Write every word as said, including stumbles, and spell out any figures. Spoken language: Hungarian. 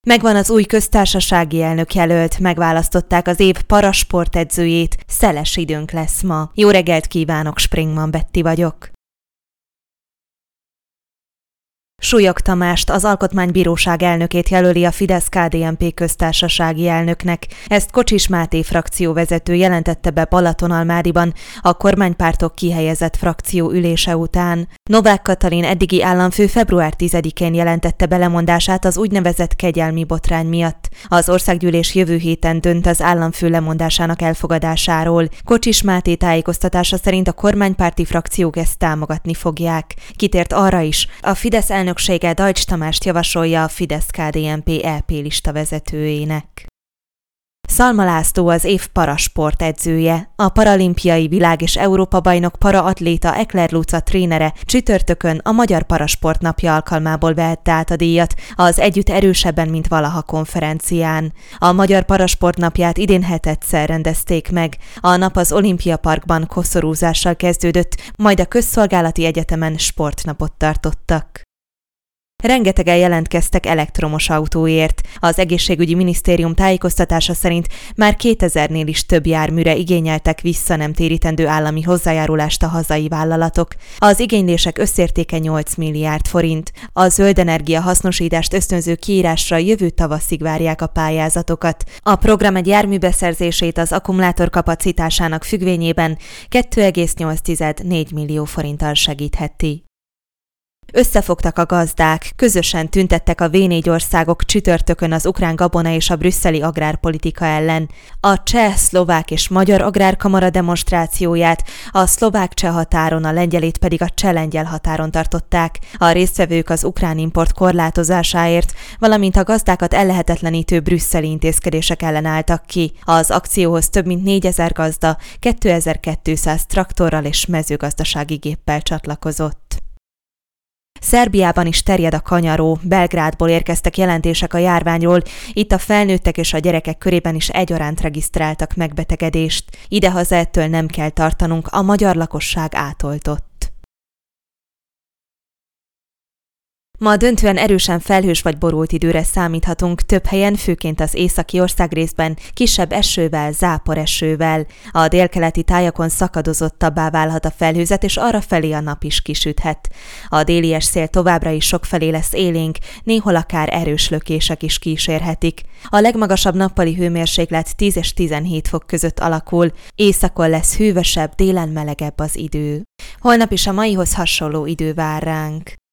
Megvan az új köztársasági elnökjelölt, megválasztották az év parasportedzőjét, szeles időnk lesz ma. Jó reggelt kívánok, Springman Betti vagyok. Súlyog Tamást, az Alkotmánybíróság elnökét jelöli a Fidesz-ká dé en pé köztársasági elnöknek. Ezt Kocsis Máté frakcióvezető jelentette be Balatonalmádiban a kormánypártok kihelyezett frakció ülése után. Novák Katalin eddigi államfő február tizedikén jelentette be lemondását az úgynevezett kegyelmi botrány miatt. Az országgyűlés jövő héten dönt az államfő lemondásának elfogadásáról. Kocsis Máté tájékoztatása szerint a kormánypárti frakciók ezt támogatni fogják. Kitért arra is, a Fidesz elnöksége Deutsch Tamást javasolja a Fidesz-ká dé en pé é pé lista vezetőjének. Szalma László az év parasport edzője. A paralimpiai világ- és Európa-bajnok paraatléta Ekler Luca trénere csütörtökön a Magyar Parasport napja alkalmából vehette át a díjat az Együtt erősebben, mint valaha konferencián. A Magyar Parasport napját idén hetedszer rendezték meg. A nap az Olimpia Parkban koszorúzással kezdődött, majd a Közszolgálati Egyetemen sportnapot tartottak. Rengetegen jelentkeztek elektromos autóért. Az egészségügyi minisztérium tájékoztatása szerint már kétezernél is több járműre igényeltek vissza nem térítendő állami hozzájárulást a hazai vállalatok. Az igénylések összértéke nyolc milliárd forint. A zöld energia hasznosítást ösztönző kiírásra jövő tavaszig várják a pályázatokat. A program egy jármű beszerzését az akkumulátor kapacitásának függvényében két egész nyolc négy millió forinttal segítheti. Összefogtak a gazdák, közösen tüntettek a vé négy országok csütörtökön az ukrán gabona és a brüsszeli agrárpolitika ellen. A cseh, szlovák és magyar agrárkamara demonstrációját a szlovák-cseh határon, a lengyelét pedig a cseh-lengyel határon tartották. A résztvevők az ukrán import korlátozásáért, valamint a gazdákat ellehetetlenítő brüsszeli intézkedések ellen álltak ki. Az akcióhoz több mint négyezer gazda, kétezer-kétszáz traktorral és mezőgazdasági géppel csatlakozott. Szerbiában is terjed a kanyaró, Belgrádból érkeztek jelentések a járványról, itt a felnőttek és a gyerekek körében is egyaránt regisztráltak megbetegedést. Idehaza ettől nem kell tartanunk, a magyar lakosság átoltott. Ma döntően erősen felhős vagy borult időre számíthatunk, több helyen, főként az északi országrészben, kisebb esővel, záporesővel. A délkeleti tájakon szakadozottabbá válhat a felhőzet, és arrafelé a nap is kisüthet. A délies szél továbbra is sokfelé lesz élénk, néhol akár erős lökések is kísérhetik. A legmagasabb nappali hőmérséklet tíz és tizenhét fok között alakul, északon lesz hűvösebb, délen melegebb az idő. Holnap is a maihoz hasonló idő vár ránk.